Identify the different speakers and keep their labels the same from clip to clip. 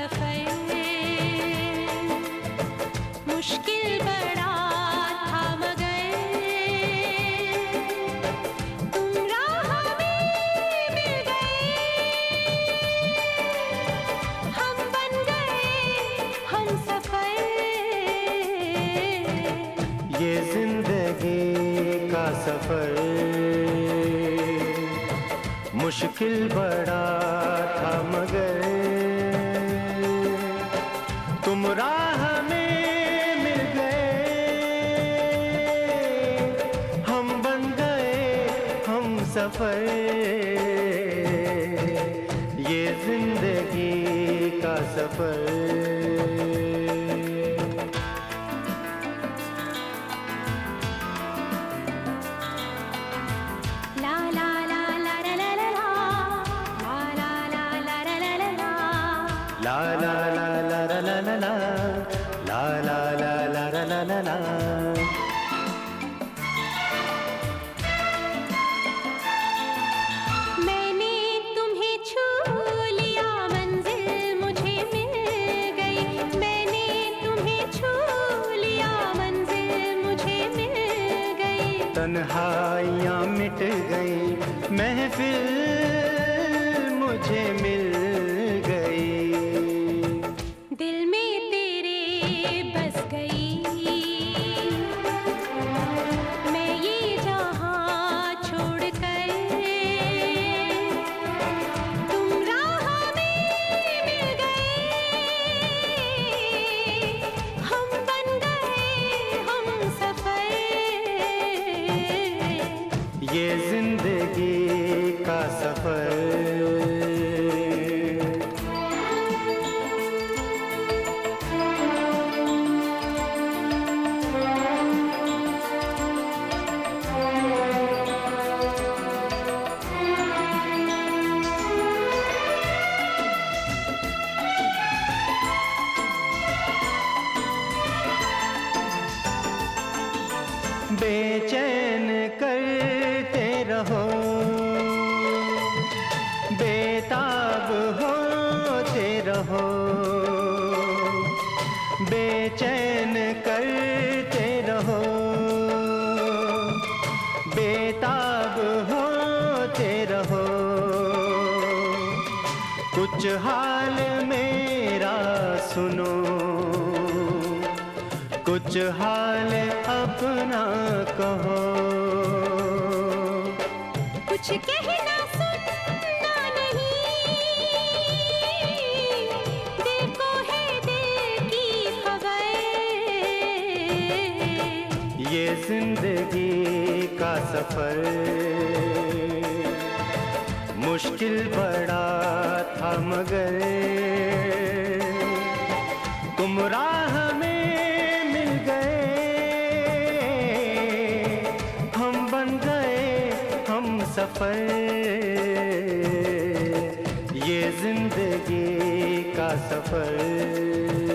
Speaker 1: सफर मुश्किल बड़ा था मगर तुम राह में मिल गए, हम बन गए हम सफर।
Speaker 2: ये जिंदगी का सफर मुश्किल बड़ा था मगर तुम राह में मिल गए, हम बन गए हम सफर। ये जिंदगी का सफर। La la la la la la la la, la la la la la la la la.
Speaker 1: मैंने तुम्हें छू लिया, मंजिल मुझे मिल गई। मैंने तुम्हें छू लिया, मंजिल मुझे मिल गई।
Speaker 2: तन्हाइयाँ मिट गई, महफिल मुझे मिल गई।
Speaker 1: दिल में तेरे बस गई, मैं ये जहां छोड़कर तुम राह में मिल गए, हम बन गए हम सफर।
Speaker 2: ये जिंदगी का सफर। बेचैन करते रहो, बेताब होते रहो। बेचैन करते रहो, बेताब होते रहो। कुछ हाल मेरा सुनो, कुछ हाल अपना कहो।
Speaker 1: कुछ कहना सुनना नहीं, दिल को है दिल की खबर।
Speaker 2: ये जिंदगी का सफर मुश्किल बड़ा था मगर तुम राह में मिल गए, हम बन गए हम सफर। ये जिंदगी का सफर।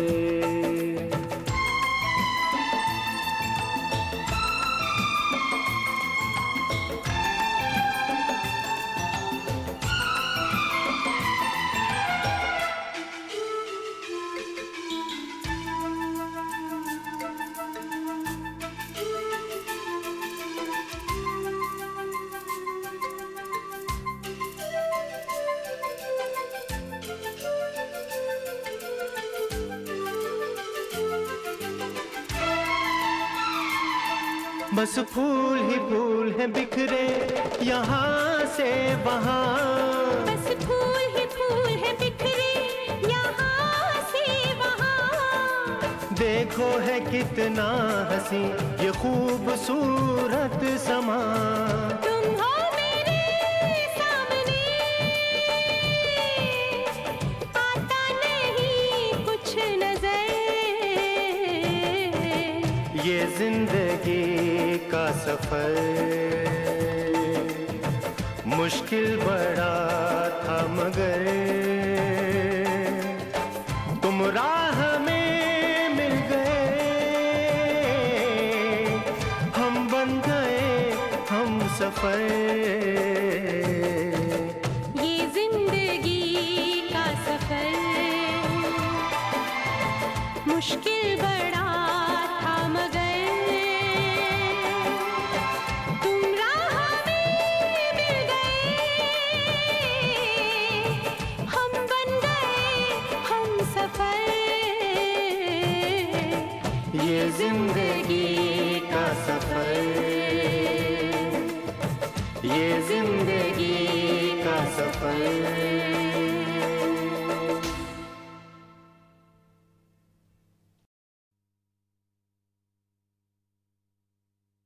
Speaker 2: बस फूल ही फूल हैं बिखरे यहाँ से वहाँ।
Speaker 1: बस फूल ही फूल हैं बिखरे यहाँ से वहाँ।
Speaker 2: देखो है कितना हंसी ये खूबसूरत समा।
Speaker 1: तुम हो मेरे सामने, आता नहीं कुछ नजर।
Speaker 2: ये जिंदगी का सफर मुश्किल बड़ा था मगर तुम राह में मिल गए, हम बन गए हम सफर।
Speaker 1: ये जिंदगी का सफर मुश्किल